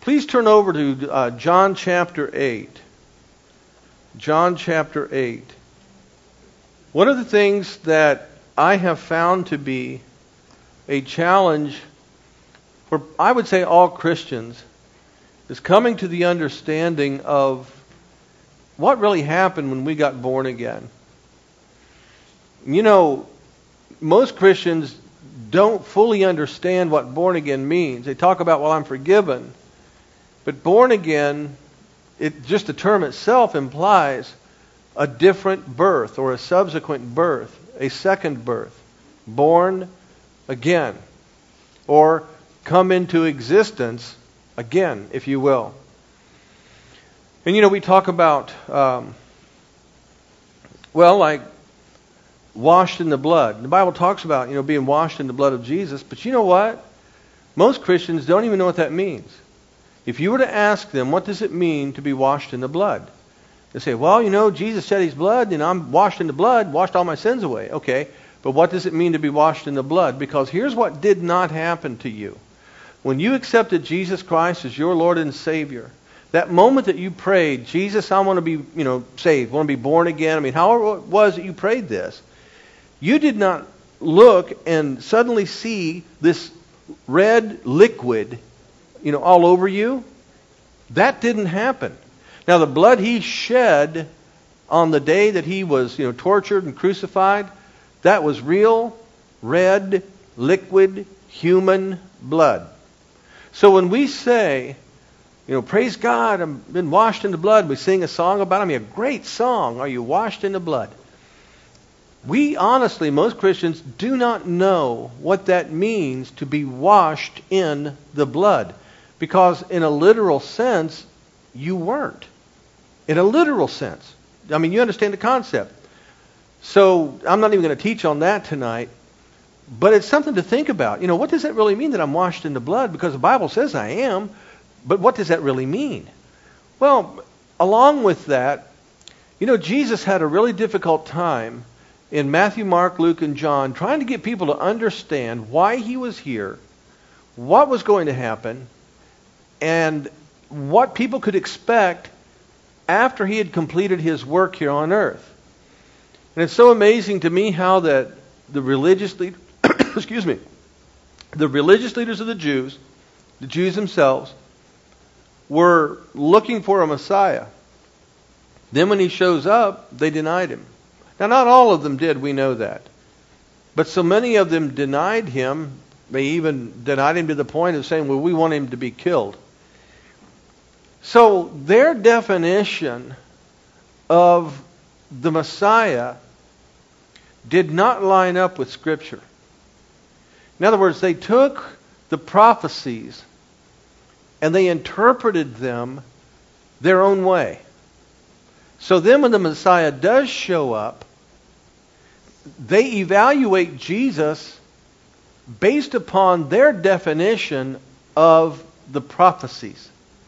Please turn over to John chapter 8. John chapter 8. One of the things that I have found to be a challenge for, I would say, all Christians is coming to the understanding of what really happened when we got born again. You know, most Christians don't fully understand what born again means. They talk about, well, I'm forgiven. But born again, just the term itself implies a different birth or a subsequent birth, a second birth, born again, or come into existence again, if you will. And we talk about, like washed in the blood. The Bible talks about, being washed in the blood of Jesus, but you know what? Most Christians don't even know what that means. If you were to ask them, what does it mean to be washed in the blood? They say, well, Jesus shed His blood, I'm washed in the blood, washed all my sins away. Okay, but what does it mean to be washed in the blood? Because here's what did not happen to you. When you accepted Jesus Christ as your Lord and Savior, that moment that you prayed, Jesus, I want to be, saved, want to be born again. However it was that you prayed this, you did not look and suddenly see this red liquid all over you. That didn't happen. Now, the blood He shed on the day that He was, tortured and crucified, that was real, red, liquid, human blood. So when we say, praise God, I've been washed in the blood, we sing a song about it. A great song, Are You Washed in the Blood? We honestly, most Christians, do not know what that means to be washed in the blood. Because in a literal sense, you weren't. In a literal sense. You understand the concept. So I'm not even going to teach on that tonight. But it's something to think about. What does that really mean that I'm washed in the blood? Because the Bible says I am. But what does that really mean? Well, along with that, Jesus had a really difficult time in Matthew, Mark, Luke, and John trying to get people to understand why He was here, what was going to happen, and what people could expect after He had completed His work here on earth. And it's so amazing to me how that the religious leaders, the religious leaders of the Jews themselves, were looking for a Messiah. Then when He shows up, they denied Him. Now, not all of them did, we know that. But so many of them denied Him, they even denied Him to the point of saying, well, we want Him to be killed. So their definition of the Messiah did not line up with Scripture. In other words, they took the prophecies and they interpreted them their own way. So then when the Messiah does show up, they evaluate Jesus based upon their definition of the prophecies.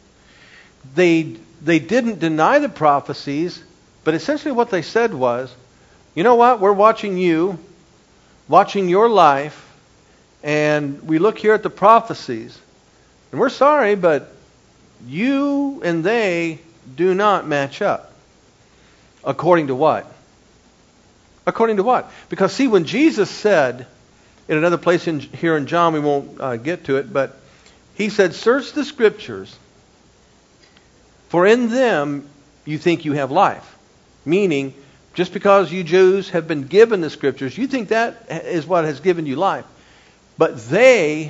They didn't deny the prophecies, but essentially what they said was, you know what, we're watching you, watching your life, and we look here at the prophecies, and we're sorry, but you and they do not match up. According to what? According to what? Because see, when Jesus said, in another place here in John, we won't get to it, but He said, search the Scriptures, for in them you think you have life. Meaning, just because you Jews have been given the Scriptures, you think that is what has given you life. But they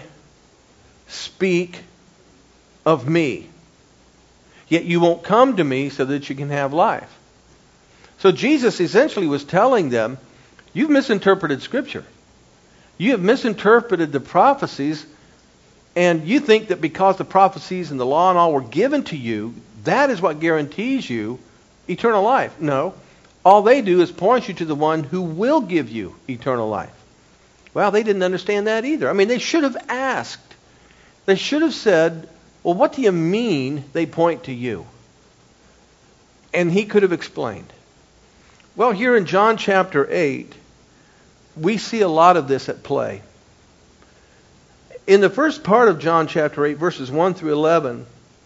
speak of me. Yet you won't come to me so that you can have life. So Jesus essentially was telling them, you've misinterpreted Scripture. You have misinterpreted the prophecies, and you think that because the prophecies and the law and all were given to you, that is what guarantees you eternal life. No. All they do is point you to the one who will give you eternal life. Well, they didn't understand that either. They should have asked. They should have said, well, what do you mean they point to you? And He could have explained. Well, here in John chapter 8, we see a lot of this at play. In the first part of John chapter 8, verses 1 through 11,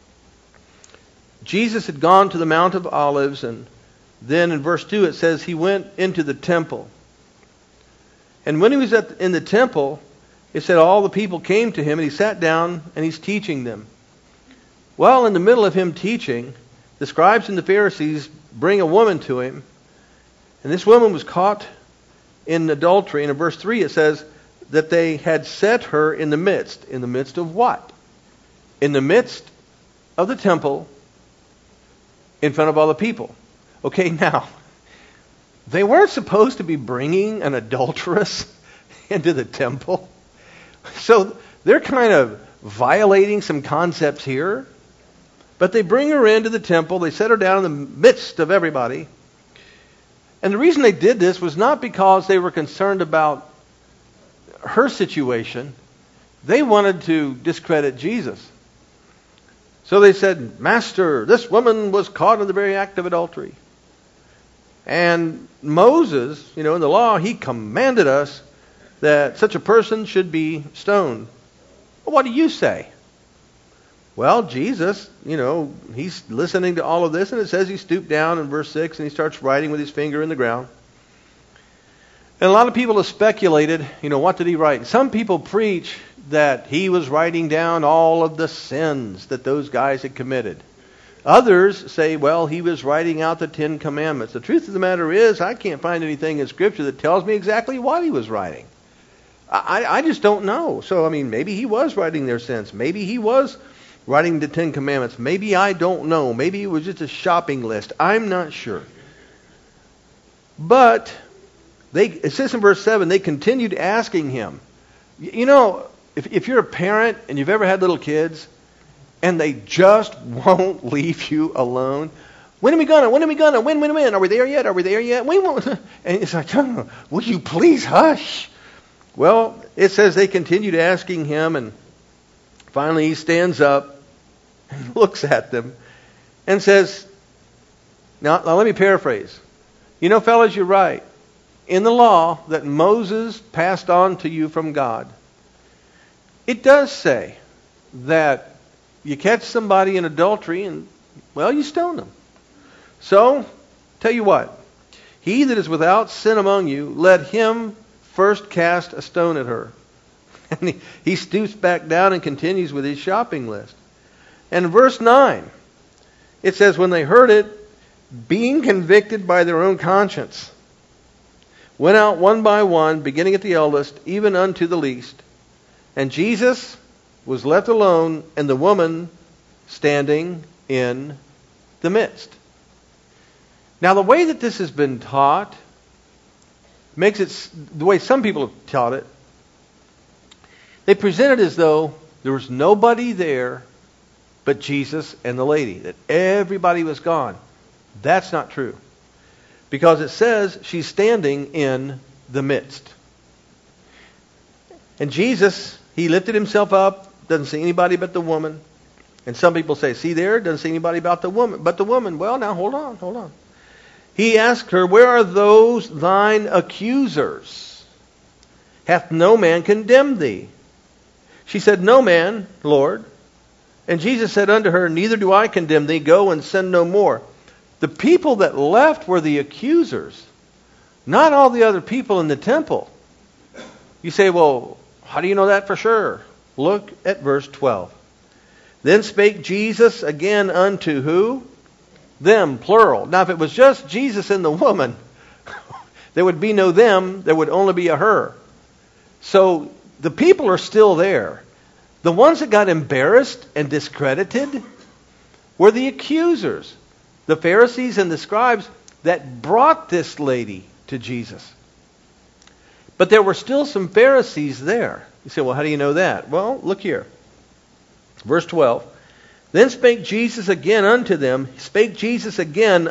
Jesus had gone to the Mount of Olives, and then in verse 2 it says he went into the temple. And when he was in the temple, it said all the people came to him, and he sat down and he's teaching them. Well, in the middle of him teaching, the scribes and the Pharisees bring a woman to him, and this woman was caught in adultery. And in verse 3 it says that they had set her in the midst. In the midst of what? In the midst of the temple, in front of all the people. Okay, now, they weren't supposed to be bringing an adulteress into the temple. So they're kind of violating some concepts here. But they bring her into the temple. They set her down in the midst of everybody. And the reason they did this was not because they were concerned about her situation. They wanted to discredit Jesus. So they said, Master, this woman was caught in the very act of adultery. And Moses, in the law, he commanded us that such a person should be stoned. Well, what do you say? Well, Jesus, he's listening to all of this, and it says he stooped down in verse 6, and he starts writing with his finger in the ground. And a lot of people have speculated, what did he write? Some people preach that he was writing down all of the sins that those guys had committed. Others say, well, he was writing out the 10 Commandments. The truth of the matter is, I can't find anything in Scripture that tells me exactly what he was writing. I just don't know. So, maybe he was writing their sins. Maybe he was writing the 10 Commandments. Maybe I don't know. Maybe it was just a shopping list. I'm not sure. But it says in verse 7, they continued asking him. If you're a parent and you've ever had little kids and they just won't leave you alone, when are we gonna? When? Are we there yet? We won't. And it's like, oh, will you please hush? Well, it says they continued asking him, and finally he stands up and looks at them and says, now let me paraphrase. Fellas, you're right. In the law that Moses passed on to you from God, it does say that you catch somebody in adultery and, you stone them. So, tell you what, he that is without sin among you, let him first cast a stone at her. And he stoops back down and continues with his shopping list. And in verse 9, it says, when they heard it, being convicted by their own conscience, went out one by one, beginning at the eldest, even unto the least. And Jesus was left alone, and the woman standing in the midst. Now, the way that this has been taught makes it, the way some people have taught it, they present it as though there was nobody there but Jesus and the lady, that everybody was gone. That's not true. Because it says she's standing in the midst. And Jesus, he lifted himself up, doesn't see anybody but the woman. And some people say, see there, doesn't see anybody but the woman. Well, now hold on. He asked her, where are those thine accusers? Hath no man condemned thee? She said, no man, Lord. And Jesus said unto her, neither do I condemn thee. Go and sin no more. The people that left were the accusers, not all the other people in the temple. You say, well, how do you know that for sure? Look at verse 12. Then spake Jesus again unto who? Them, plural. Now, if it was just Jesus and the woman, there would be no them, there would only be a her. So the people are still there. The ones that got embarrassed and discredited were the accusers, the Pharisees and the scribes that brought this lady to Jesus. But there were still some Pharisees there. You say, well, how do you know that? Well, look here. Verse 12. Then spake Jesus again unto them. Spake Jesus again.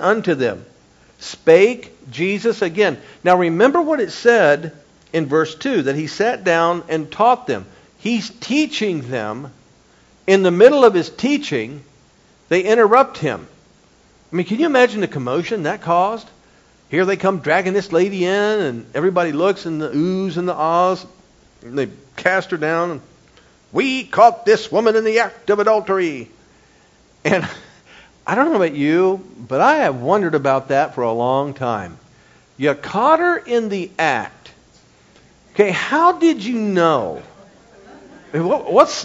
Now remember what it said in verse 2, that he sat down and taught them. He's teaching them. In the middle of his teaching, they interrupt him. Can you imagine the commotion that caused? Here they come dragging this lady in, and everybody looks, and the oohs and the ahs, and they cast her down. And, we caught this woman in the act of adultery. And I don't know about you, but I have wondered about that for a long time. You caught her in the act. Okay, how did you know? What's...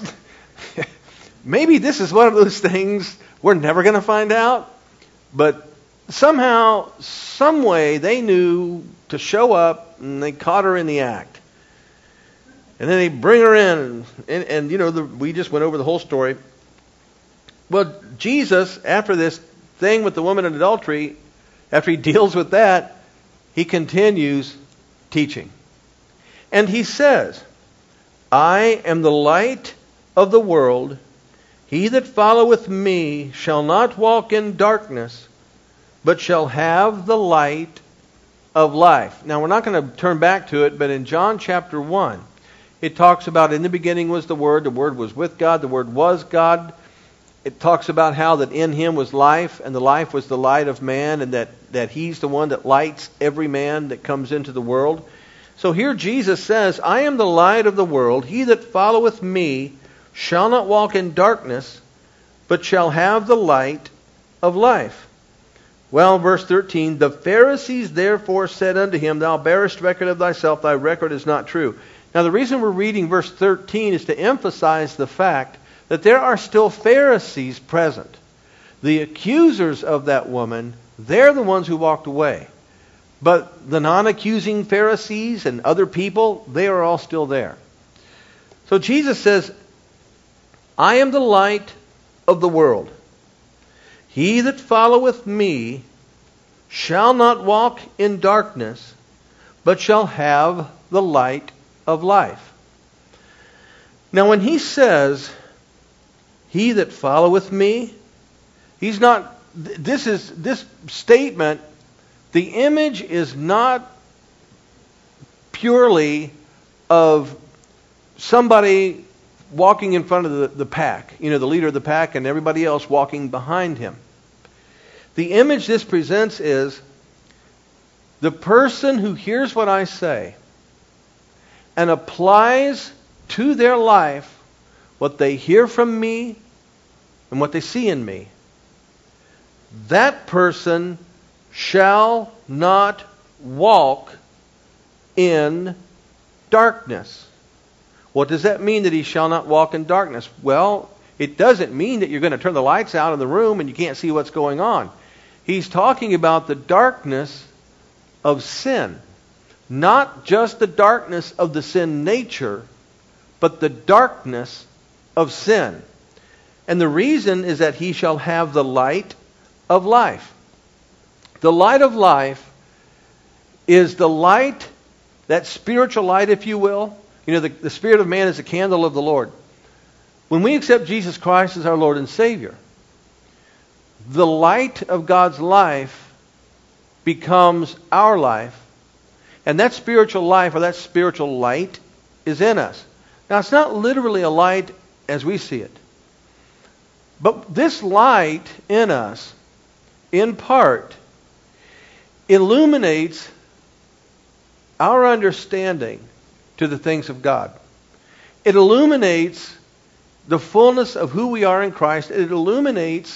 Maybe this is one of those things we're never going to find out, but somehow, some way, they knew to show up, and they caught her in the act. And then they bring her in, and you know, we just went over the whole story. Well, Jesus, after this thing with the woman in adultery, after he deals with that, he continues teaching. And he says, I am the light of the world. He that followeth me shall not walk in darkness, but shall have the light of life. Now, we're not going to turn back to it, but in John chapter 1, it talks about in the beginning was the Word was with God, the Word was God. It talks about how that in Him was life, and the life was the light of man, and that He's the one that lights every man that comes into the world. So here Jesus says, I am the light of the world. He that followeth me shall not walk in darkness, but shall have the light of life. Well, verse 13, the Pharisees therefore said unto him, Thou bearest record of thyself, thy record is not true. Now the reason we're reading verse 13 is to emphasize the fact that there are still Pharisees present. The accusers of that woman, they're the ones who walked away. But the non-accusing Pharisees and other people, they are all still there. So Jesus says, I am the light of the world. He that followeth me shall not walk in darkness, but shall have the light of life. Now when he says, he that followeth me, he's not, this statement, the image is not purely of somebody walking in front of the pack, you know, the leader of the pack, and everybody else walking behind him. The image this presents is the person who hears what I say and applies to their life what they hear from me and what they see in me. That person shall not walk in darkness. What does that mean, that he shall not walk in darkness? Well, it doesn't mean that you're going to turn the lights out in the room and you can't see what's going on. He's talking about the darkness of sin. Not just the darkness of the sin nature, but the darkness of sin. And the reason is that he shall have the light of life. The light of life is the light, that spiritual light, if you will. You know, the spirit of man is the candle of the Lord. When we accept Jesus Christ as our Lord and Savior, the light of God's life becomes our life. And that spiritual life, or that spiritual light, is in us. Now, it's not literally a light as we see it. But this light in us, in part, illuminates our understanding to the things of God. It illuminates the fullness of who we are in Christ. It illuminates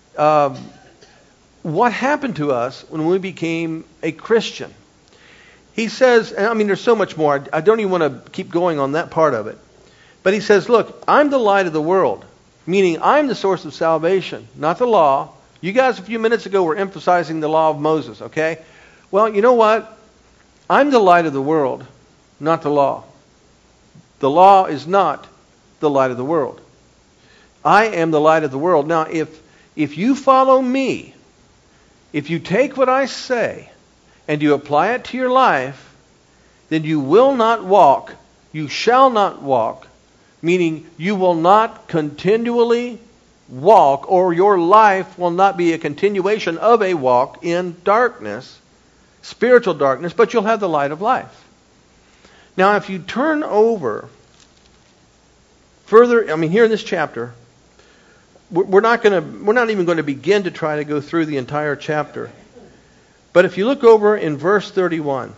what happened to us when we became a Christian. He says, I mean, there's so much more. I don't even want to keep going on that part of it. But he says, look, I'm the light of the world. Meaning, I'm the source of salvation, not the law. You guys, a few minutes ago, were emphasizing the law of Moses, okay? Well, you know what? I'm the light of the world, not the law. The law is not the light of the world. I am the light of the world. Now, if you follow me, if you take what I say, and you apply it to your life, then you will not walk, you shall not walk, meaning you will not continually walk, or your life will not be a continuation of a walk in darkness, spiritual darkness, but you'll have the light of life. Now, if you turn over further, I mean, here in this chapter, we're not even going to begin to try to go through the entire chapter. But if you look over in verse 31,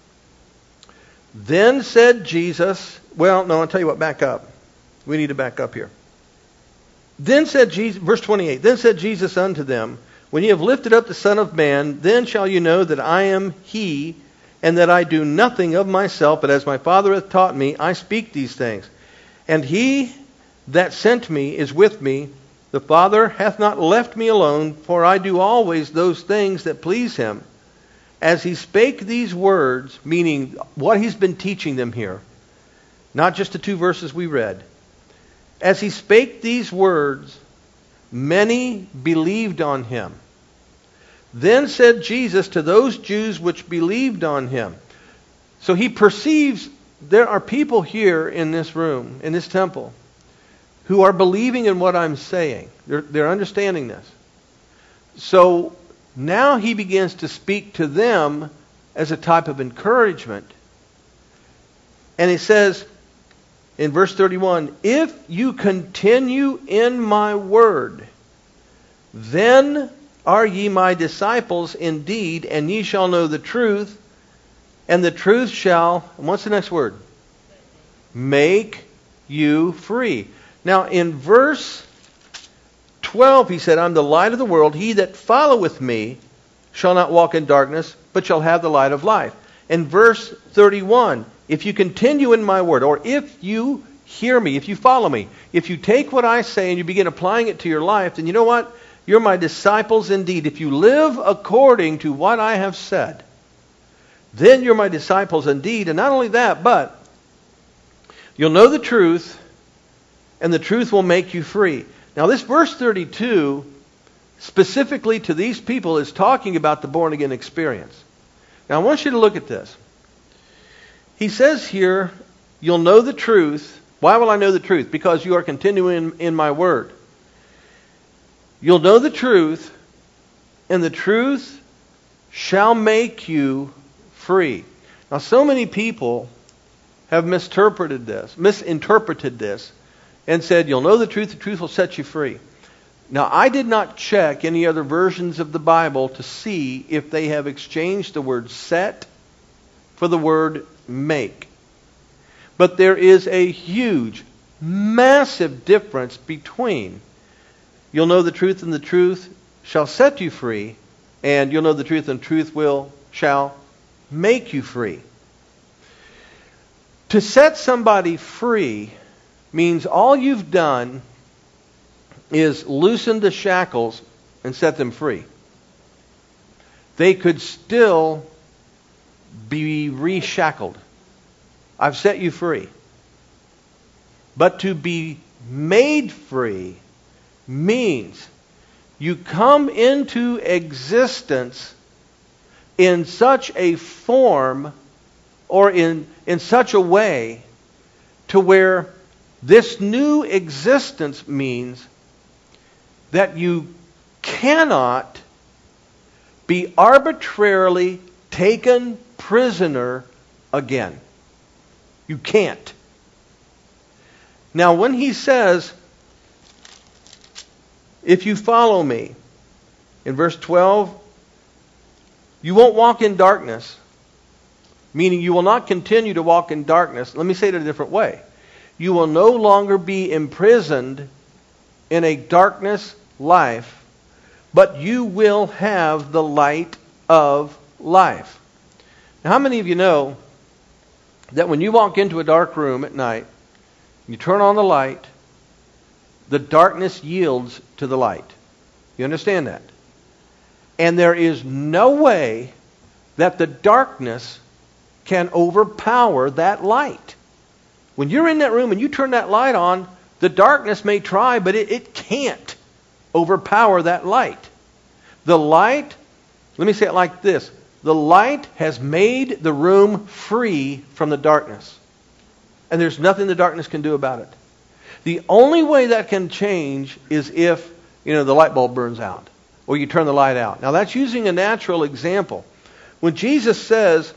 then said Jesus, well, no, I'll tell you what, back up. We need to back up here. Then said Jesus, verse 28, then said Jesus unto them, when ye have lifted up the Son of Man, then shall you know that I am He, and that I do nothing of myself, but as my Father hath taught me, I speak these things. And He that sent me is with me. The Father hath not left me alone, for I do always those things that please Him. As He spake these words, meaning what He's been teaching them here, not just the 2 verses we read. As He spake these words, many believed on Him. Then said Jesus to those Jews which believed on Him. So He perceives there are people here in this room, in this temple, who are believing in what I'm saying. They're understanding this. So now He begins to speak to them as a type of encouragement. And He says in verse 31, if you continue in my word, then are ye my disciples indeed, and ye shall know the truth, and the truth shall, and what's the next word? Make you free. Now in verse 12 He said, I'm the light of the world. He that followeth me shall not walk in darkness, but shall have the light of life. In verse 31, if you continue in my word, or if you hear me, if you follow me, if you take what I say and you begin applying it to your life, then you know what? You're my disciples indeed. If you live according to what I have said, then you're my disciples indeed. And not only that, but you'll know the truth, and the truth will make you free. Now this verse 32, specifically to these people, is talking about the born-again experience. Now I want you to look at this. He says here, you'll know the truth. Why will I know the truth? Because you are continuing in my word. You'll know the truth, and the truth shall make you free. Now, so many people have misinterpreted this, and said, you'll know the truth will set you free. Now, I did not check any other versions of the Bible to see if they have exchanged the word set for the word make. But there is a huge, massive difference between you'll know the truth and the truth shall set you free, and you'll know the truth and the truth shall make you free. To set somebody free means all you've done is loosen the shackles and set them free. They could still be reshackled. I've set you free. But to be made free means you come into existence in such a form or in such a way to where this new existence means that you cannot be arbitrarily taken prisoner again. You can't. Now, when he says, if you follow me, in verse 12, you won't walk in darkness, meaning you will not continue to walk in darkness. Let me say it a different way. You will no longer be imprisoned in a darkness life, but you will have the light of life. Now, how many of you know that when you walk into a dark room at night, you turn on the light, the darkness yields to the light? You understand that? And there is no way that the darkness can overpower that light. When you're in that room and you turn that light on, the darkness may try, but it can't overpower that light. The light, let me say it like this. The light has made the room free from the darkness. And there's nothing the darkness can do about it. The only way that can change is if, the light bulb burns out or you turn the light out. Now that's using a natural example. When Jesus says,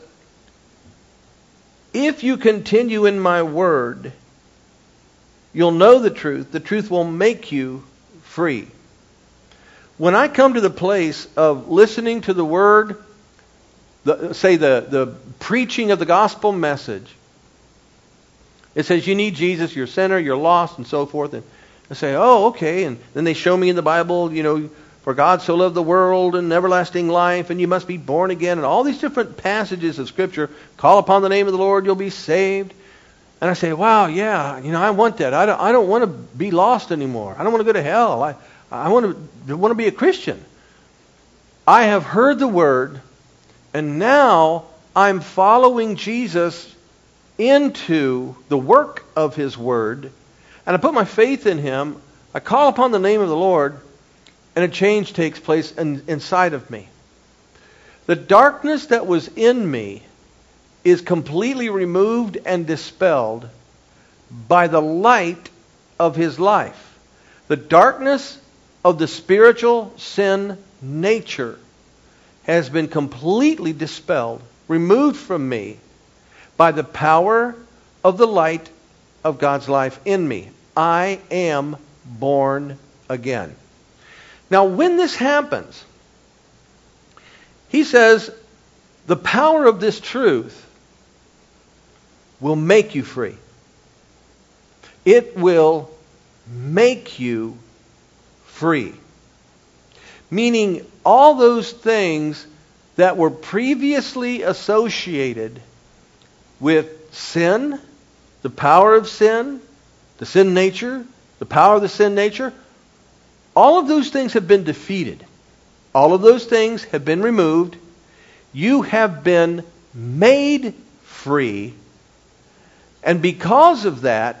if you continue in my word, you'll know the truth will make you free. When I come to the place of listening to the word, the preaching of the gospel message, it says you need Jesus, you're a sinner, you're lost, and so forth. I say, oh, okay. And then they show me in the Bible, for God so loved the world and everlasting life, and you must be born again, and all these different passages of Scripture. Call upon the name of the Lord, you'll be saved. And I say, wow, yeah, I want that. I don't want to be lost anymore. I don't want to go to hell. I want to be a Christian. I have heard the Word, and now I'm following Jesus into the work of His Word, and I put my faith in Him. I call upon the name of the Lord, and a change takes place inside of me. The darkness that was in me is completely removed and dispelled by the light of His life. The darkness of the spiritual sin nature has been completely dispelled, removed from me by the power of the light of God's life in me. I am born again. Now, when this happens, he says, the power of this truth will make you free. It will make you free. Meaning, all those things that were previously associated with sin, the power of sin, the sin nature, the power of the sin nature, all of those things have been defeated. All of those things have been removed. You have been made free. And because of that,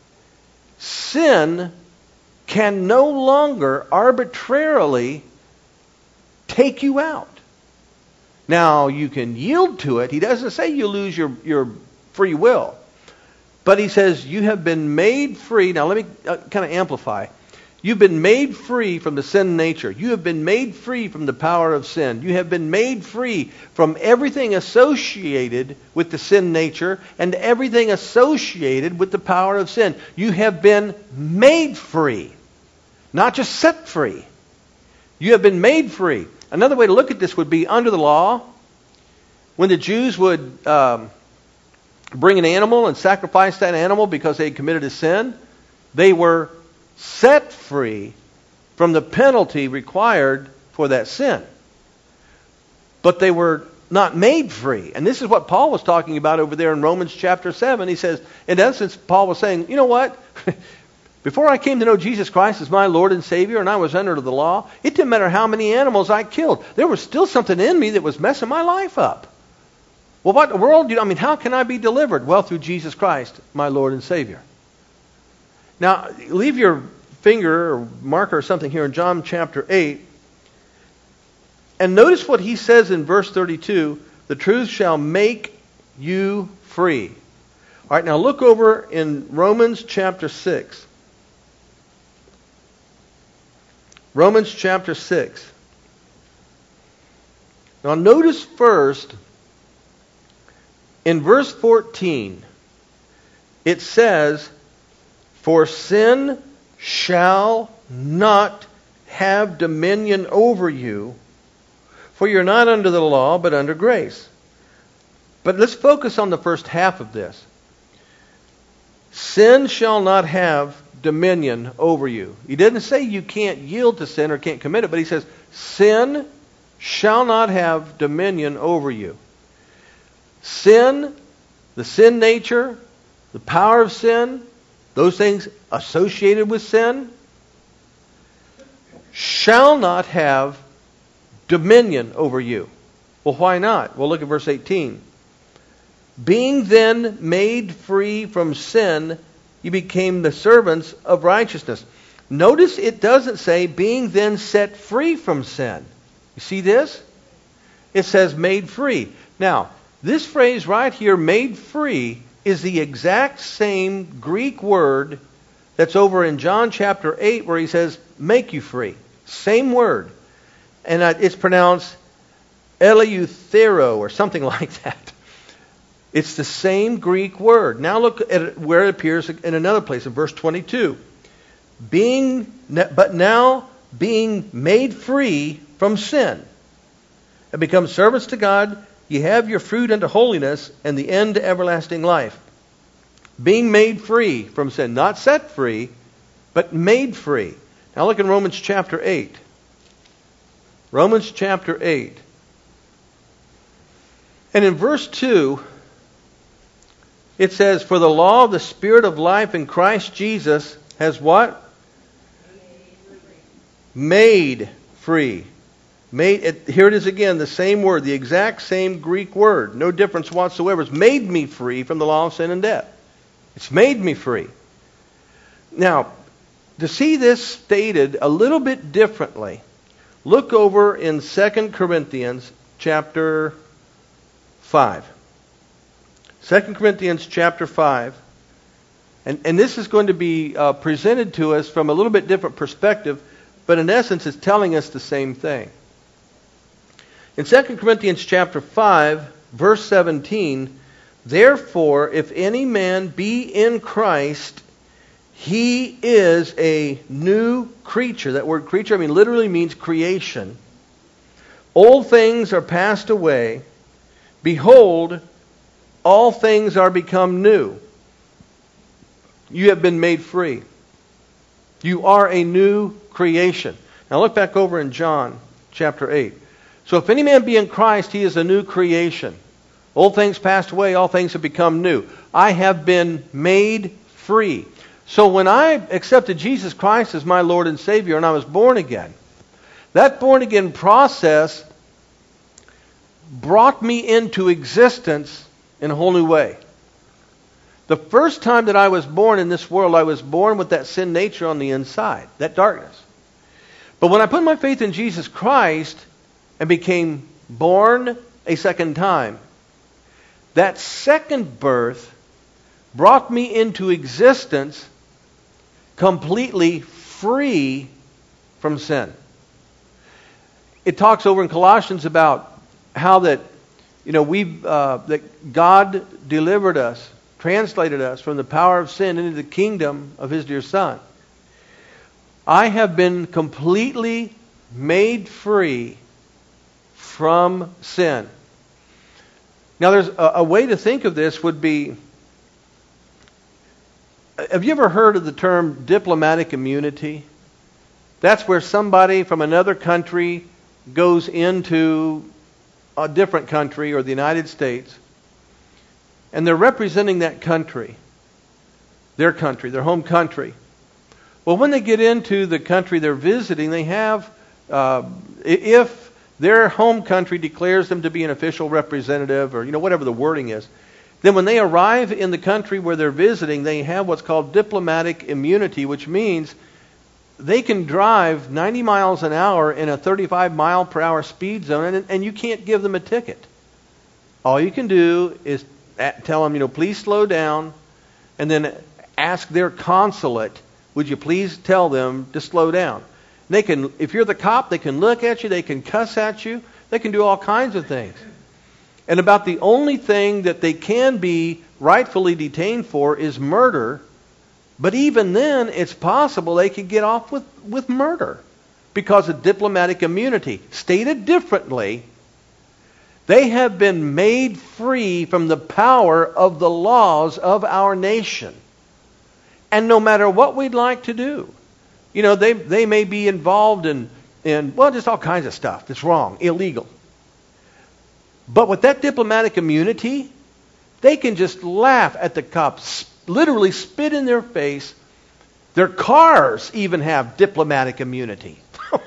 sin can no longer arbitrarily take you out. Now, you can yield to it. He doesn't say you lose your free will. But he says you have been made free. Now, let me kind of amplify. You've been made free from the sin nature. You have been made free from the power of sin. You have been made free from everything associated with the sin nature and everything associated with the power of sin. You have been made free, not just set free. You have been made free. Another way to look at this would be under the law, when the Jews would bring an animal and sacrifice that animal because they had committed a sin, they were set free from the penalty required for that sin. But they were not made free. And this is what Paul was talking about over there in Romans chapter 7. He says, in essence, Paul was saying, you know what? Before I came to know Jesus Christ as my Lord and Savior and I was under the law, it didn't matter how many animals I killed. There was still something in me that was messing my life up. Well, what in the world? How can I be delivered? Well, through Jesus Christ, my Lord and Savior. Now, leave your finger or marker or something here in John chapter 8. And notice what he says in verse 32. The truth shall make you free. All right, now look over in Romans chapter 6. Romans chapter 6. Now notice first, in verse 14, it says, for sin shall not have dominion over you, for you're not under the law, but under grace. But let's focus on the first half of this. Sin shall not have dominion over you. He didn't say you can't yield to sin or can't commit it, but he says, sin shall not have dominion over you. Sin, the sin nature, the power of sin, those things associated with sin, shall not have dominion over you. Well, why not? Well, look at verse 18. Being then made free from sin, you became the servants of righteousness. Notice it doesn't say being then set free from sin. You see this? It says made free. Now, this phrase right here, made free, is the exact same Greek word that's over in John chapter 8 where he says, make you free. Same word. And it's pronounced eleuthero or something like that. It's the same Greek word. Now look at it where it appears in another place, in verse 22. But now being made free from sin and become servants to God, ye have your fruit unto holiness and the end to everlasting life. Being made free from sin, not set free, but made free. Now look in Romans chapter 8. Romans chapter 8. And in verse 2, it says, "For the law of the Spirit of life in Christ Jesus has" what? Made free. Here it is again, the same word, the exact same Greek word. No difference whatsoever. It's made me free from the law of sin and death. It's made me free. Now, to see this stated a little bit differently, look over in 2 Corinthians chapter 5. 2 Corinthians chapter 5. And this is going to be presented to us from a little bit different perspective, but in essence it's telling us the same thing. In 2 Corinthians chapter 5, verse 17, "Therefore, if any man be in Christ, he is a new creature." That word creature, literally means creation. "Old things are passed away. Behold, all things are become new." You have been made free. You are a new creation. Now look back over in John chapter 8. "So if any man be in Christ, he is a new creation. Old things passed away, all things have become new." I have been made free. So when I accepted Jesus Christ as my Lord and Savior and I was born again, that born again process brought me into existence in a whole new way. The first time that I was born in this world, I was born with that sin nature on the inside, that darkness. But when I put my faith in Jesus Christ and became born a second time, that second birth brought me into existence completely free from sin. It talks over in Colossians about how that that God delivered us, translated us from the power of sin into the kingdom of His dear Son. I have been completely made free from sin. Now there's a way to think of this would be, have you ever heard of the term diplomatic immunity? That's where somebody from another country goes into a different country or the United States, and they're representing that country, their home country. Well, when they get into the country they're visiting, they have, if their home country declares them to be an official representative or whatever the wording is, then when they arrive in the country where they're visiting, they have what's called diplomatic immunity, which means they can drive 90 miles an hour in a 35 mile per hour speed zone, and you can't give them a ticket. All you can do is tell them, please slow down, and then ask their consulate, would you please tell them to slow down? They can, if you're the cop, they can look at you, they can cuss at you, they can do all kinds of things. And about the only thing that they can be rightfully detained for is murder. But even then, it's possible they could get off with murder because of diplomatic immunity. Stated differently, they have been made free from the power of the laws of our nation. And no matter what we'd like to do, they may be involved in just all kinds of stuff that's wrong, illegal. But with that diplomatic immunity, they can just laugh at the cops, literally spit in their face. Their cars even have diplomatic immunity.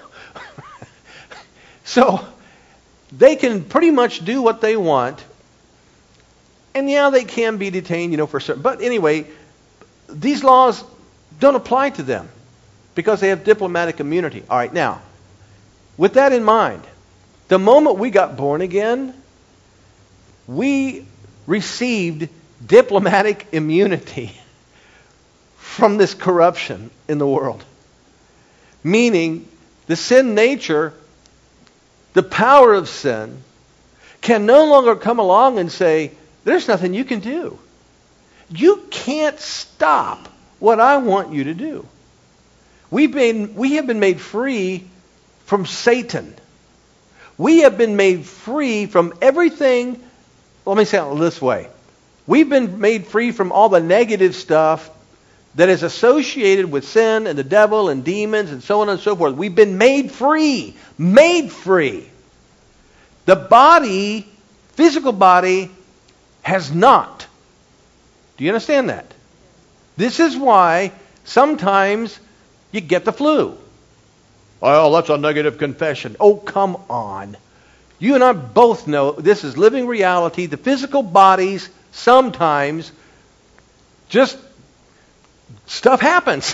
So they can pretty much do what they want. And they can be detained, for certain. But anyway, these laws don't apply to them because they have diplomatic immunity. All right, now, with that in mind, the moment we got born again, we received diplomatic immunity from this corruption in the world. Meaning, the sin nature, the power of sin, can no longer come along and say, there's nothing you can do. You can't stop what I want you to do. We have been made free from Satan. We have been made free from everything. Let me say it this way. We've been made free from all the negative stuff that is associated with sin and the devil and demons and so on and so forth. We've been made free. Made free. The body, physical body, has not. Do you understand that? This is why sometimes you get the flu. Well, that's a negative confession. Oh, come on. You and I both know this is living reality. The physical bodies sometimes just stuff happens.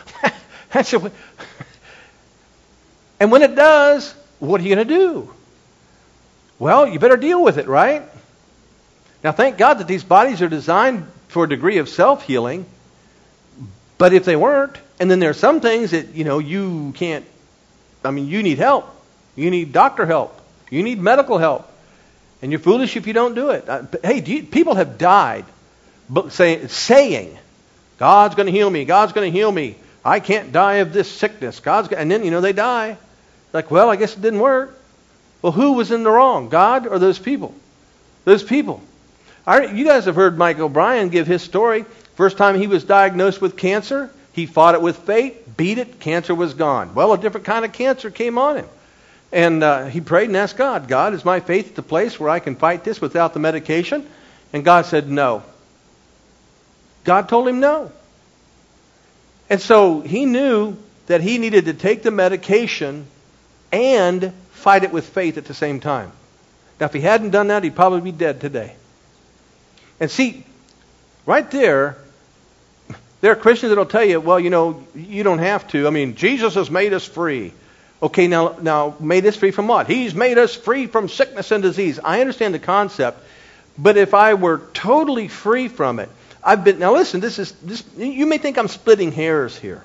And when it does, what are you going to do? Well, you better deal with it, right? Now, thank God that these bodies are designed for a degree of self-healing. But if they weren't, and then there are some things that, you can't, you need help. You need doctor help. You need medical help. And you're foolish if you don't do it. People have died saying, God's going to heal me. God's going to heal me. I can't die of this sickness. And then, they die. Like, well, I guess it didn't work. Well, who was in the wrong? God or those people? Those people. You guys have heard Mike O'Brien give his story. First time he was diagnosed with cancer, he fought it with faith, beat it, cancer was gone. Well, a different kind of cancer came on him. And he prayed and asked God, God, is my faith at the place where I can fight this without the medication? And God said no. God told him no. And so he knew that he needed to take the medication and fight it with faith at the same time. Now, if he hadn't done that, he'd probably be dead today. And see, right there are Christians that will tell you, well, you don't have to. Jesus has made us free. Okay, now made us free from what? He's made us free from sickness and disease. I understand the concept, but if I were totally free from it, now listen, you may think I'm splitting hairs here.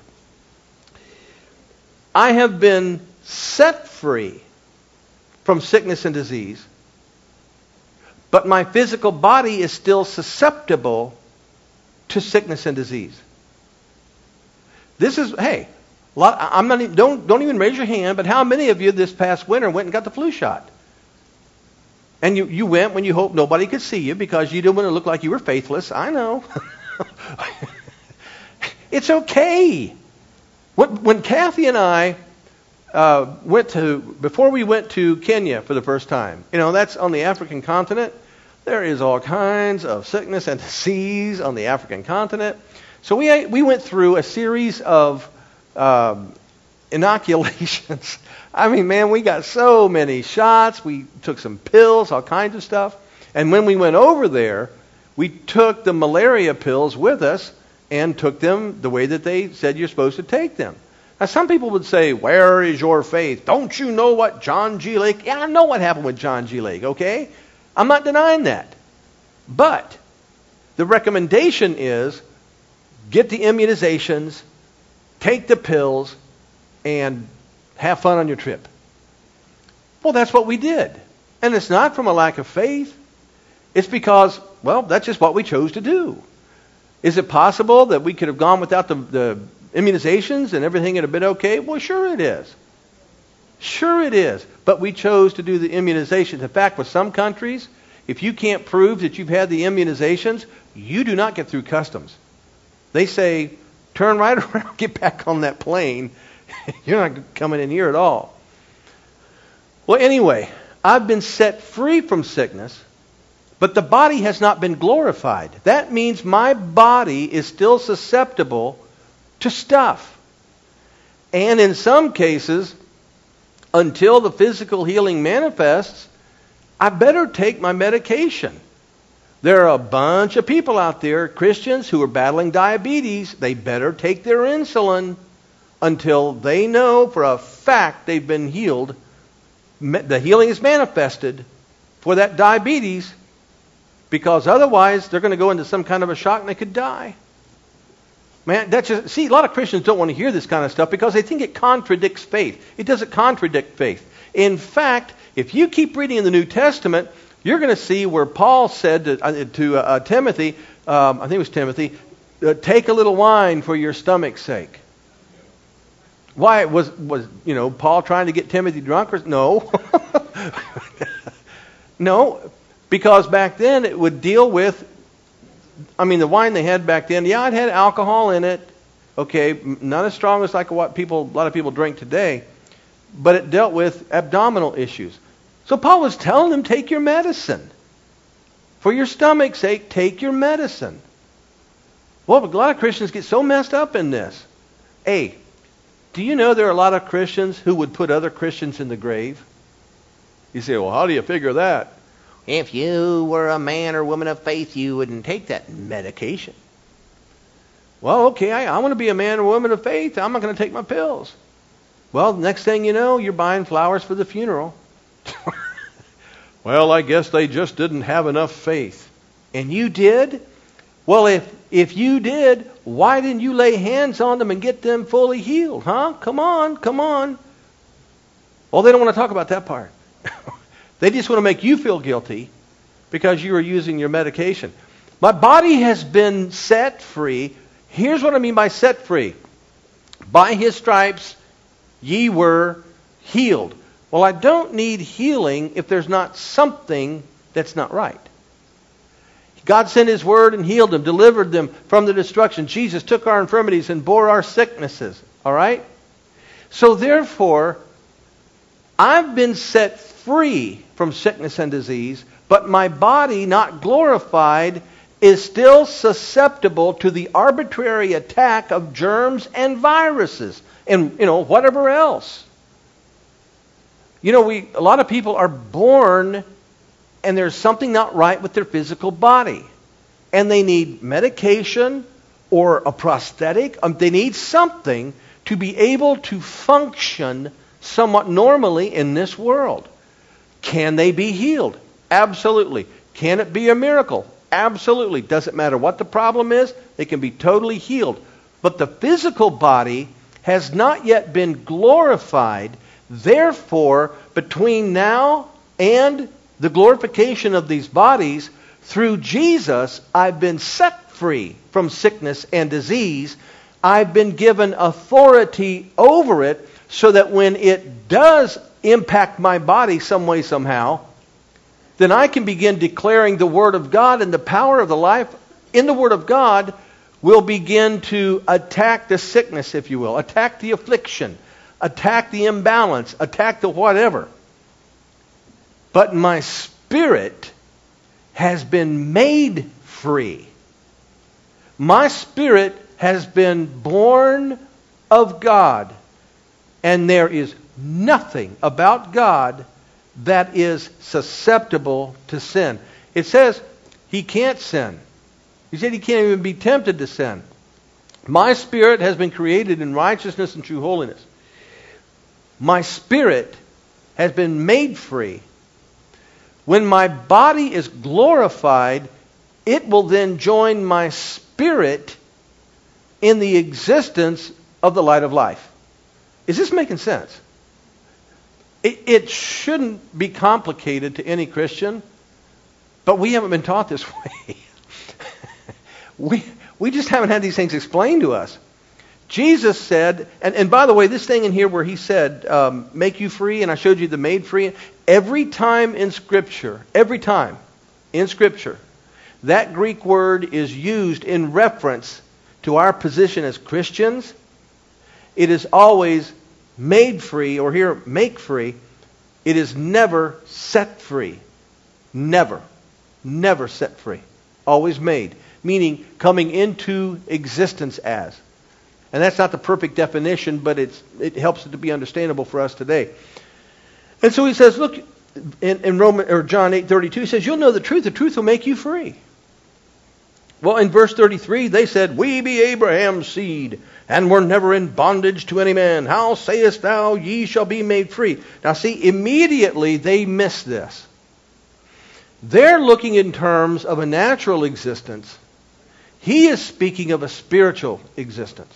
I have been set free from sickness and disease, but my physical body is still susceptible to sickness and disease. This is, don't even raise your hand, but how many of you this past winter went and got the flu shot? And you went when you hoped nobody could see you because you didn't want to look like you were faithless. I know. It's okay. When Kathy and I before we went to Kenya for the first time, that's on the African continent. There is all kinds of sickness and disease on the African continent. So we went through a series of inoculations. We got so many shots. We took some pills, all kinds of stuff. And when we went over there, we took the malaria pills with us and took them the way that they said you're supposed to take them. Now, some people would say, where is your faith? Don't you know what John G. Lake... Yeah, I know what happened with John G. Lake, okay? I'm not denying that. But the recommendation is get the immunizations, take the pills, and have fun on your trip. Well, that's what we did. And it's not from a lack of faith. It's because, that's just what we chose to do. Is it possible that we could have gone without the immunizations and everything would have been okay? Well, sure it is. Sure it is. But we chose to do the immunizations. In fact, with some countries, if you can't prove that you've had the immunizations, you do not get through customs. They say, turn right around, get back on that plane. You're not coming in here at all. Well, anyway, I've been set free from sickness, but the body has not been glorified. That means my body is still susceptible to stuff. And in some cases, until the physical healing manifests, I better take my medication. There are a bunch of people out there, Christians, who are battling diabetes. They better take their insulin until they know for a fact they've been healed. The healing is manifested for that diabetes, because otherwise they're going to go into some kind of a shock and they could die. Man, a lot of Christians don't want to hear this kind of stuff because they think it contradicts faith. It doesn't contradict faith. In fact, if you keep reading in the New Testament, you're going to see where Paul said to Timothy, I think it was Timothy, take a little wine for your stomach's sake. Why was Paul trying to get Timothy drunk? No. No, because back then it would deal with the wine they had back then, yeah, it had alcohol in it. Okay, not as strong as like what a lot of people drink today, but it dealt with abdominal issues. So Paul was telling them, take your medicine. For your stomach's sake, take your medicine. Well, a lot of Christians get so messed up in this. Hey, do you know there are a lot of Christians who would put other Christians in the grave? You say, well, how do you figure that? If you were a man or woman of faith, you wouldn't take that medication. Well, okay, I want to be a man or woman of faith. I'm not going to take my pills. Well, next thing you know, you're buying flowers for the funeral. Well, I guess they just didn't have enough faith. And you did? Well, if you did, why didn't you lay hands on them and get them fully healed? Huh? Come on. Well, they don't want to talk about that part. They just want to make you feel guilty because you are using your medication. My body has been set free. Here's what I mean by set free. By his stripes ye were healed. Well, I don't need healing if there's not something that's not right. God sent his word and healed them, delivered them from the destruction. Jesus took our infirmities and bore our sicknesses. All right? So therefore, I've been set free from sickness and disease, but my body, not glorified, is still susceptible to the arbitrary attack of germs and viruses and, whatever else. A lot of people are born and there's something not right with their physical body. And they need medication or a prosthetic. They need something to be able to function somewhat normally in this world. Can they be healed? Absolutely. Can it be a miracle? Absolutely. Doesn't matter what the problem is, they can be totally healed. But the physical body has not yet been glorified. Therefore, between now and the glorification of these bodies, through Jesus, I've been set free from sickness and disease. I've been given authority over it so that when it does impact my body some way, somehow, then I can begin declaring the Word of God, and the power of the life in the Word of God will begin to attack the sickness, if you will, attack the affliction, attack the imbalance, attack the whatever. But my spirit has been made free. My spirit has been born of God. And there is nothing about God that is susceptible to sin. It says he can't sin. He said he can't even be tempted to sin. My spirit has been created in righteousness and true holiness. My spirit has been made free. When my body is glorified, it will then join my spirit in the existence of the light of life. Is this making sense? It shouldn't be complicated to any Christian, but we haven't been taught this way. We just haven't had these things explained to us. Jesus said, and by the way, this thing in here where he said, make you free, and I showed you the made free, every time in Scripture, that Greek word is used in reference to our position as Christians. It is always made free, or here, make free. It is never set free. Never set free. Always made. Meaning coming into existence as. And that's not the perfect definition, but it helps it to be understandable for us today. And so he says, look, in John 8:32, he says, you'll know the truth will make you free. Well, in verse 33, they said, we be Abraham's seed, and were never in bondage to any man. How sayest thou, ye shall be made free? Now see, immediately they miss this. They're looking in terms of a natural existence. He is speaking of a spiritual existence.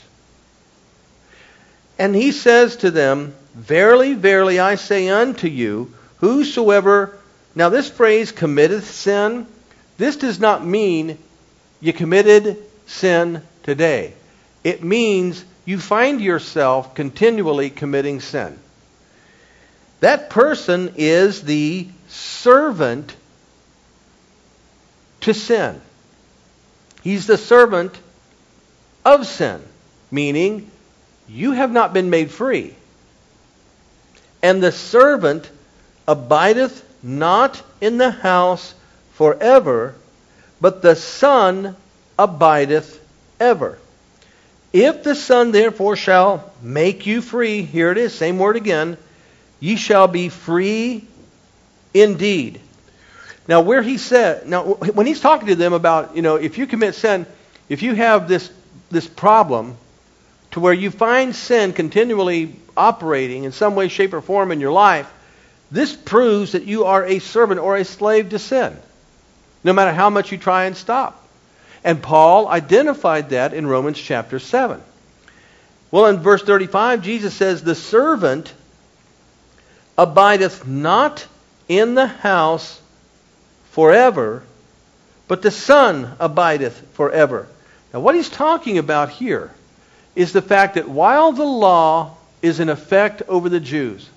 And he says to them, verily, verily, I say unto you, whosoever... Now this phrase, committeth sin, this does not mean you committed sin today. It means you find yourself continually committing sin. That person is the servant to sin. He's the servant of sin, meaning you have not been made free. And the servant abideth not in the house forever, but the Son abideth ever. If the Son therefore shall make you free, here it is, same word again, ye shall be free indeed. Now when he's talking to them about, if you commit sin, if you have this problem to where you find sin continually operating in some way, shape, or form in your life, this proves that you are a servant or a slave to sin, no matter how much you try and stop. And Paul identified that in Romans chapter 7. Well, in verse 35, Jesus says, the servant abideth not in the house forever, but the Son abideth forever. Now, what he's talking about here is the fact that while the law is in effect over the Jews,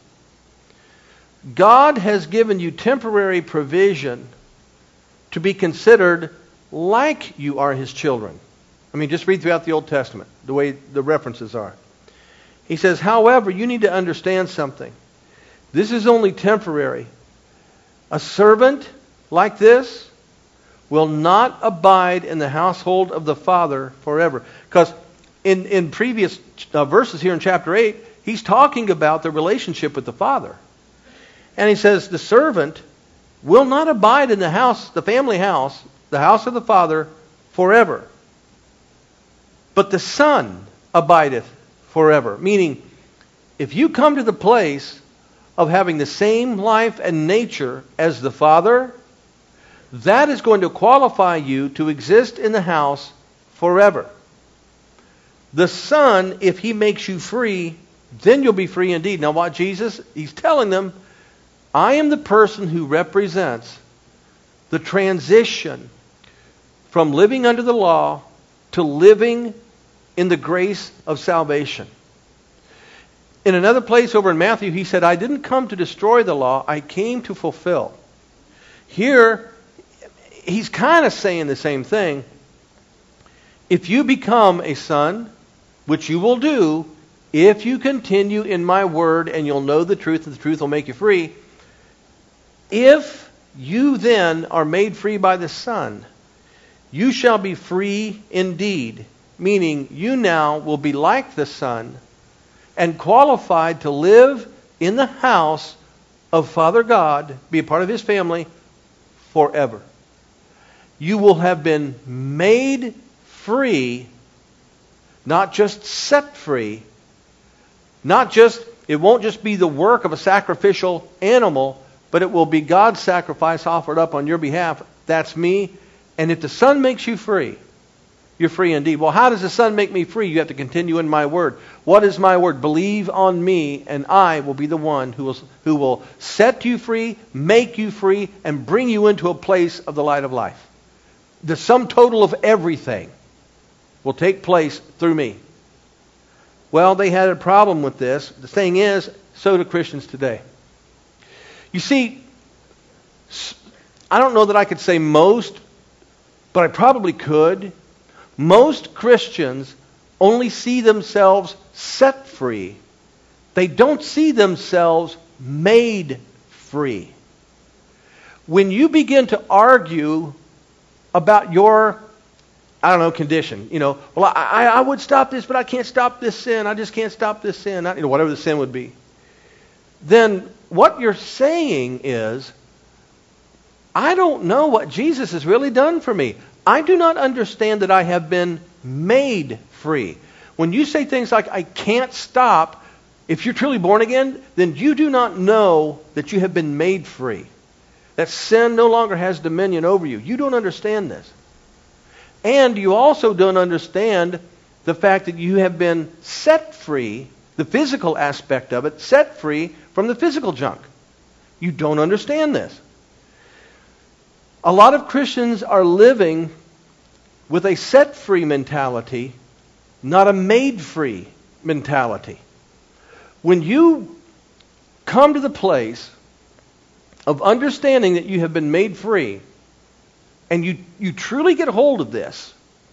God has given you temporary provision to be considered like you are His children. I mean, just read throughout the Old Testament, the way the references are. He says, however, you need to understand something. This is only temporary. A servant like this will not abide in the household of the Father forever. Because in previous verses here in chapter 8, he's talking about the relationship with the Father. And he says, the servant will not abide in the house, the family house, the house of the Father, forever. But the Son abideth forever. Meaning, if you come to the place of having the same life and nature as the Father, that is going to qualify you to exist in the house forever. The Son, if He makes you free, then you'll be free indeed. Now what Jesus, He's telling them, I am the person who represents the transition from living under the law to living in the grace of salvation. In another place over in Matthew, He said, I didn't come to destroy the law, I came to fulfill. Here, He's kind of saying the same thing. If you become a son, which you will do, if you continue in my word and you'll know the truth and the truth will make you free, if you then are made free by the Son, you shall be free indeed. Meaning, you now will be like the Son and qualified to live in the house of Father God, be a part of His family, forever. You will have been made free, not just set free, it won't just be the work of a sacrificial animal, but it will be God's sacrifice offered up on your behalf. That's me. And if the Son makes you free, you're free indeed. Well, how does the Son make me free? You have to continue in my word. What is my word? Believe on me, and I will be the one who will set you free, make you free, and bring you into a place of the light of life. The sum total of everything will take place through me. Well, they had a problem with this. The thing is, so do Christians today. You see, I don't know that I could say most, but I probably could. Most Christians only see themselves set free. They don't see themselves made free. When you begin to argue about your, condition, well, I would stop this, but I can't stop this sin. I just can't stop this sin. Whatever the sin would be. Then what you're saying is, I don't know what Jesus has really done for me. I do not understand that I have been made free. When you say things like, I can't stop, if you're truly born again, then you do not know that you have been made free. That sin no longer has dominion over you. You don't understand this. And you also don't understand the fact that you have been set free, the physical aspect of it, set free from the physical junk. You don't understand this. A lot of Christians are living with a set-free mentality, not a made-free mentality. When you come to the place of understanding that you have been made free, and you truly get hold of this,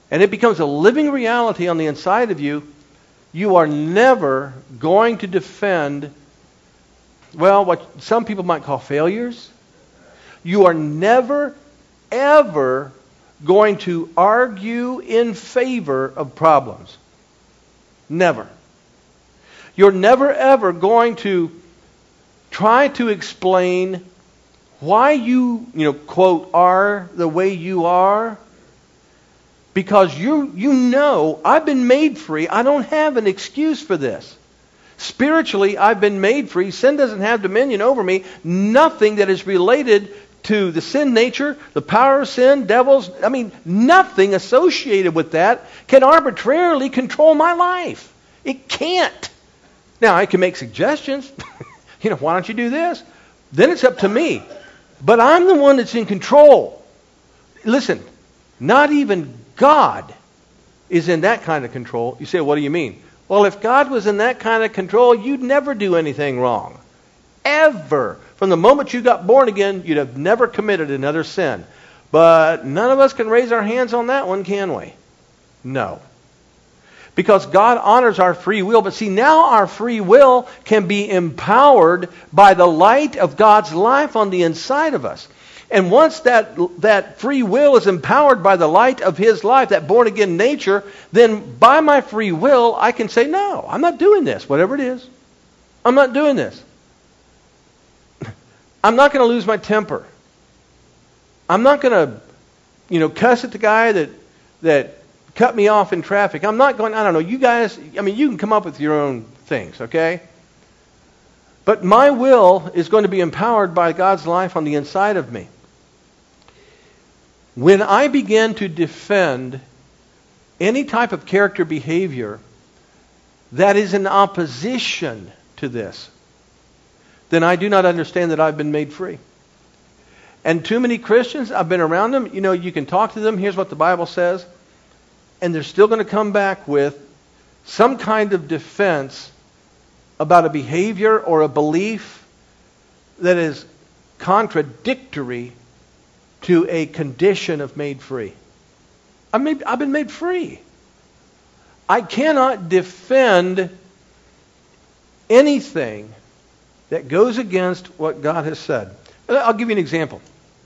and it becomes a living reality on the inside of you, you are never going to defend, well, what some people might call failures. You are never, ever going to argue in favor of problems. Never. You're never, ever going to try to explain why you quote, are the way you are. Because you know, I've been made free. I don't have an excuse for this. Spiritually, I've been made free. Sin doesn't have dominion over me. Nothing that is related to the sin nature, the power of sin, devils, nothing associated with that can arbitrarily control my life. It can't. Now, I can make suggestions. Why don't you do this? Then it's up to me. But I'm the one that's in control. Listen, not even God is in that kind of control. You say, what do you mean? Well, if God was in that kind of control, you'd never do anything wrong. Ever. From the moment you got born again, you'd have never committed another sin. But none of us can raise our hands on that one, can we? No. Because God honors our free will. But see, now our free will can be empowered by the light of God's life on the inside of us. And once that free will is empowered by the light of His life, that born-again nature, then by my free will, I can say, no, I'm not doing this, whatever it is. I'm not doing this. I'm not going to lose my temper. I'm not going to, cuss at the guy that cut me off in traffic. I'm not going, I don't know, you guys, you can come up with your own things, okay? But my will is going to be empowered by God's life on the inside of me. When I begin to defend any type of character behavior that is in opposition to this, then I do not understand that I've been made free. And too many Christians, I've been around them, you can talk to them, here's what the Bible says, and they're still going to come back with some kind of defense about a behavior or a belief that is contradictory to a condition of made free. I've been made free. I cannot defend anything that goes against what God has said. I'll give you an example.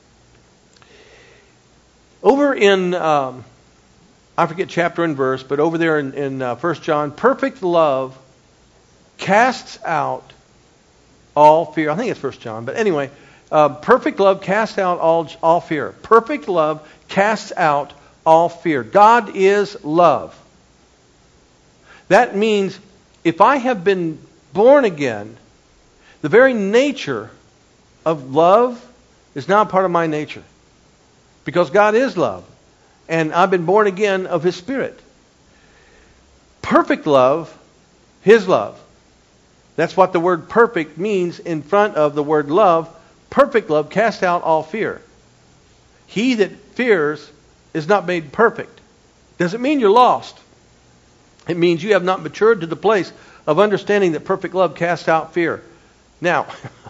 Over in, I forget chapter and verse, but over there in 1 John, perfect love casts out all fear. I think it's 1 John, but anyway, perfect love casts out all fear. Perfect love casts out all fear. God is love. That means if I have been born again, the very nature of love is now part of my nature. Because God is love. And I've been born again of His Spirit. Perfect love, His love. That's what the word perfect means in front of the word love. Perfect love casts out all fear. He that fears is not made perfect. Doesn't mean you're lost. It means you have not matured to the place of understanding that perfect love casts out fear. Now,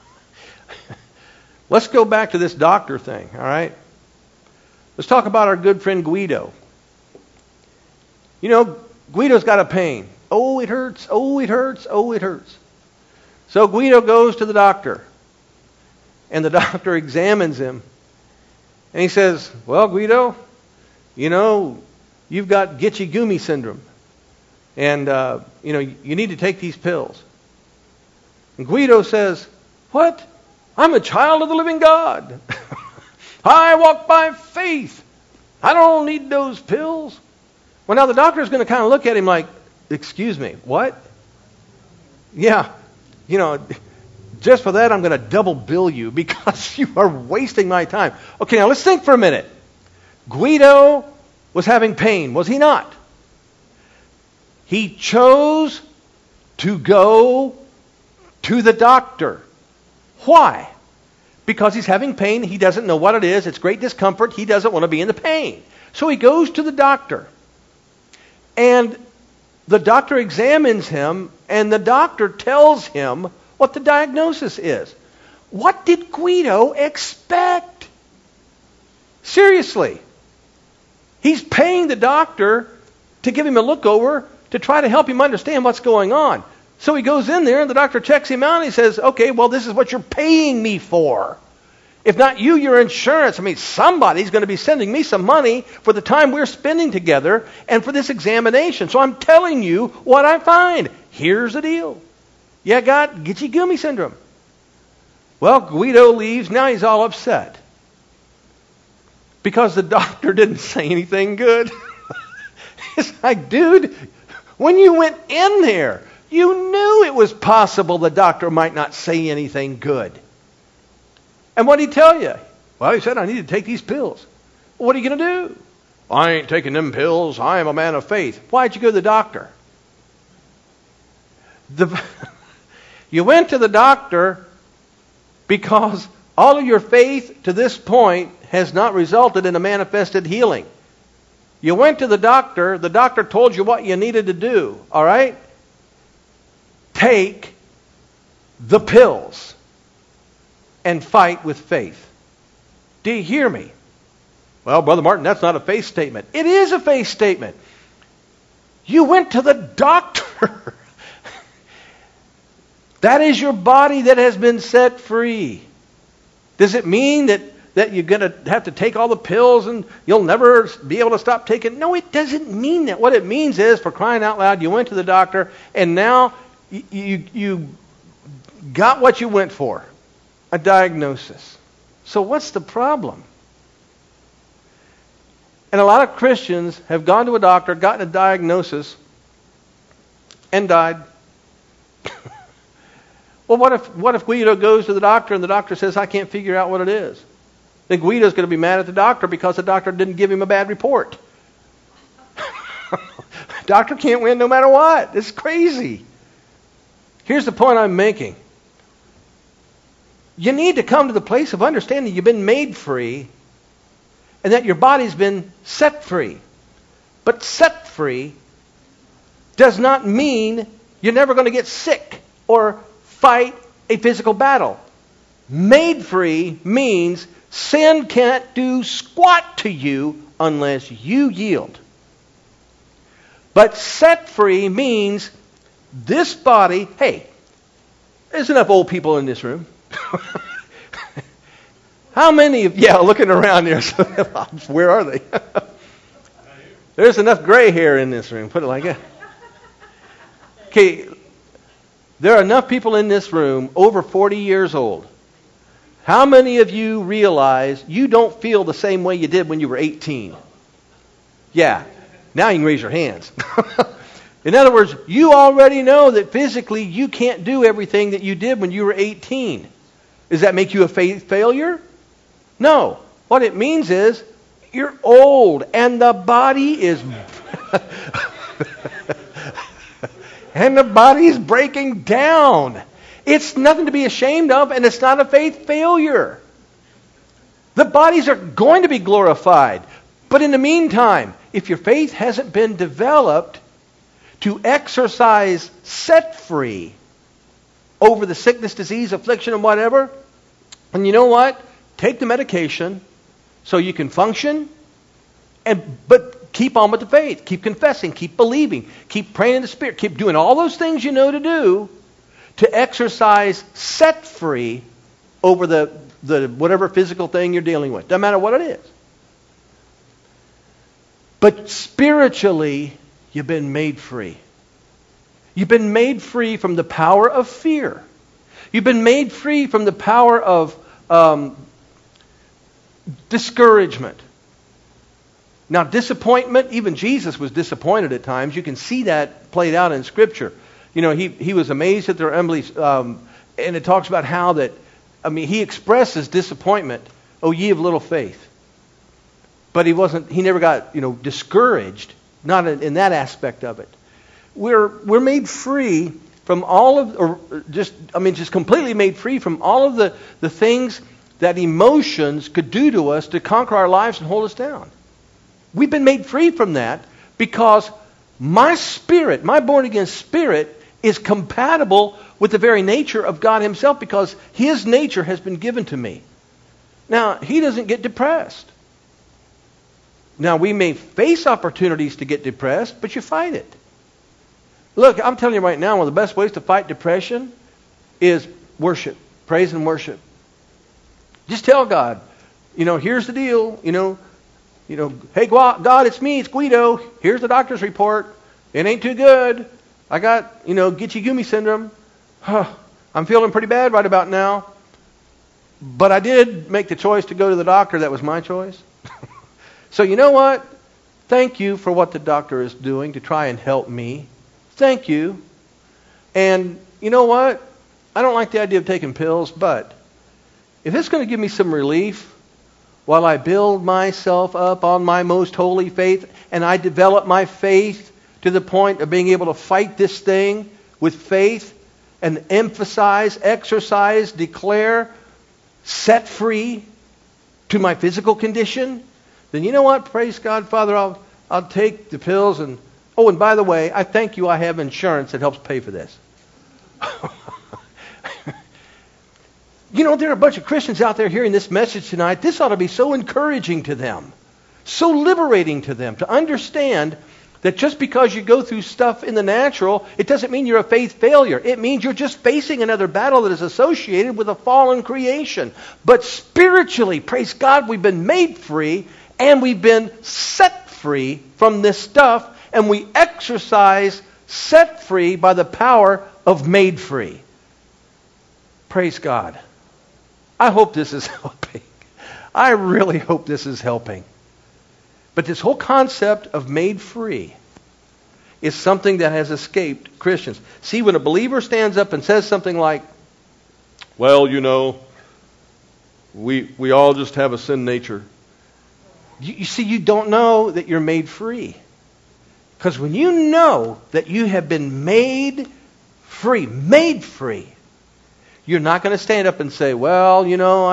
let's go back to this doctor thing, all right? Let's talk about our good friend Guido. Guido's got a pain. Oh, it hurts. Oh, it hurts. Oh, it hurts. So Guido goes to the doctor. And the doctor examines him. And he says, well, Guido, you've got Gitchy-Gumi syndrome. And, you need to take these pills. And Guido says, what? I'm a child of the living God. I walk by faith. I don't need those pills. Well, now the doctor is going to kind of look at him like, excuse me, what? Yeah, just for that I'm going to double bill you because you are wasting my time. Okay, now let's think for a minute. Guido was having pain, was he not? He chose to go to the doctor. Why? Because he's having pain. He doesn't know what it is. It's great discomfort. He doesn't want to be in the pain. So he goes to the doctor. And the doctor examines him, and the doctor tells him what the diagnosis is. What did Guido expect? Seriously. He's paying the doctor to give him a look over to try to help him understand what's going on. So he goes in there and the doctor checks him out and he says, okay, well, this is what you're paying me for. If not you, your insurance. I mean, somebody's going to be sending me some money for the time we're spending together and for this examination. So I'm telling you what I find. Here's the deal. You got Gucci-Gummy syndrome. Well, Guido leaves. Now he's all upset. Because the doctor didn't say anything good. It's like, dude, when you went in there, you knew it was possible the doctor might not say anything good. And what did he tell you? Well, he said, I need to take these pills. Well, what are you going to do? I ain't taking them pills. I am a man of faith. Why'd you go to the doctor? You went to the doctor because all of your faith to this point has not resulted in a manifested healing. You went to the doctor told you what you needed to do, all right? Take the pills and fight with faith. Do you hear me? Well, Brother Martin, that's not a faith statement. It is a faith statement. You went to the doctor. That is your body that has been set free. Does it mean that you're going to have to take all the pills and you'll never be able to stop taking? No, it doesn't mean that. What it means is, for crying out loud, you went to the doctor and now you got what you went for, a diagnosis. So what's the problem? And a lot of Christians have gone to a doctor, gotten a diagnosis, and died. Well, what if Guido goes to the doctor and the doctor says, I can't figure out what it is? Then Guido's going to be mad at the doctor because the doctor didn't give him a bad report. Doctor can't win no matter what. It's crazy. Here's the point I'm making. You need to come to the place of understanding you've been made free and that your body's been set free. But set free does not mean you're never going to get sick or fight a physical battle. Made free means sin can't do squat to you unless you yield. But set free means this body, hey, there's enough old people in this room. How many of, looking around there, where are they? There's enough gray hair in this room, put it like that. Okay, there are enough people in this room over 40 years old. How many of you realize you don't feel the same way you did when you were 18? Yeah, now you can raise your hands. In other words, you already know that physically you can't do everything that you did when you were 18. Does that make you a faith failure? No. What it means is you're old and the body is and the body is breaking down. It's nothing to be ashamed of, and it's not a faith failure. The bodies are going to be glorified. But in the meantime, if your faith hasn't been developed to exercise set free over the sickness, disease, affliction, and whatever, and you know what? Take the medication so you can function, but keep on with the faith. Keep confessing. Keep believing. Keep praying in the Spirit. Keep doing all those things you know to do to exercise set free over the whatever physical thing you're dealing with. Doesn't matter what it is. But spiritually, you've been made free. You've been made free from the power of fear. You've been made free from the power of discouragement. Now, disappointment, even Jesus was disappointed at times. You can see that played out in Scripture. You know, he was amazed at their unbelief. And it talks about how that, he expresses disappointment. Oh, ye of little faith. But he never got, discouraged. Not in that aspect of it. We're made free from all of, just completely made free from all of the things that emotions could do to us to conquer our lives and hold us down. We've been made free from that because my spirit, my born-again spirit, is compatible with the very nature of God Himself because His nature has been given to me. Now, He doesn't get depressed. Now, we may face opportunities to get depressed, but you fight it. Look, I'm telling you right now, one of the best ways to fight depression is worship, praise and worship. Just tell God, here's the deal, hey, God, it's me, it's Guido. Here's the doctor's report. It ain't too good. I got, Gitchigumi syndrome. I'm feeling pretty bad right about now. But I did make the choice to go to the doctor. That was my choice. So you know what? Thank you for what the doctor is doing to try and help me. Thank you. And you know what? I don't like the idea of taking pills, but if it's going to give me some relief while I build myself up on my most holy faith and I develop my faith to the point of being able to fight this thing with faith and emphasize, exercise, declare, set free to my physical condition, then you know what? Praise God, Father, I'll take the pills and by the way, I thank you I have insurance that helps pay for this. There are a bunch of Christians out there hearing this message tonight. This ought to be so encouraging to them, so liberating to them to understand that just because you go through stuff in the natural, it doesn't mean you're a faith failure. It means you're just facing another battle that is associated with a fallen creation. But spiritually, praise God, we've been made free and we've been set free from this stuff, and we exercise set free by the power of made free. Praise God. I hope this is helping. I really hope this is helping. But this whole concept of made free is something that has escaped Christians. See, when a believer stands up and says something like, well, we all just have a sin nature. You see, you don't know that you're made free. Because when you know that you have been made free, you're not going to stand up and say, well,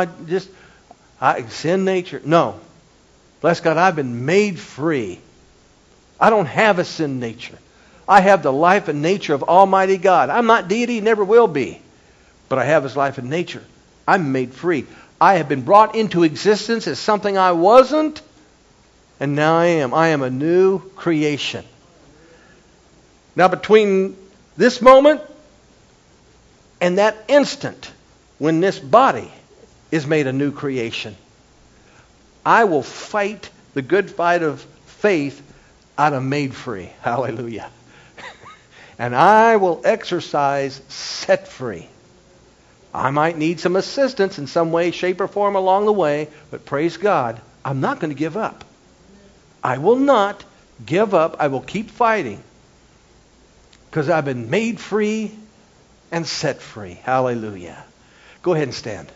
I sin nature. No. Bless God, I've been made free. I don't have a sin nature. I have the life and nature of Almighty God. I'm not deity, never will be. But I have His life and nature. I'm made free. I have been brought into existence as something I wasn't, and now I am. I am a new creation. Now, between this moment and that instant when this body is made a new creation, I will fight the good fight of faith out of made free. Hallelujah. And I will exercise set free. I might need some assistance in some way, shape, or form along the way, but praise God, I'm not going to give up. I will not give up. I will keep fighting because I've been made free and set free. Hallelujah. Go ahead and stand.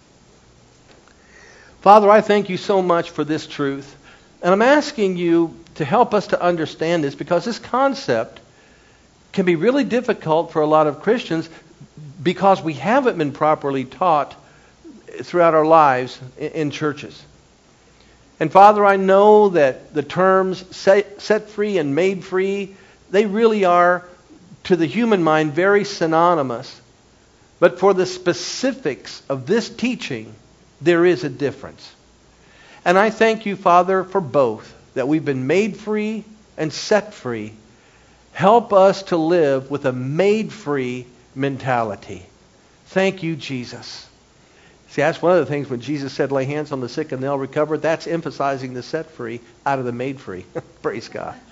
Father, I thank you so much for this truth. And I'm asking you to help us to understand this, because this concept can be really difficult for a lot of Christians because we haven't been properly taught throughout our lives in churches. And Father, I know that the terms set free and made free, they really are, to the human mind, very synonymous. But for the specifics of this teaching, there is a difference. And I thank you, Father, for both, that we've been made free and set free. Help us to live with a made free mentality. Thank you, Jesus. See, that's one of the things when Jesus said, lay hands on the sick and they'll recover. That's emphasizing the set free out of the made free. Praise God.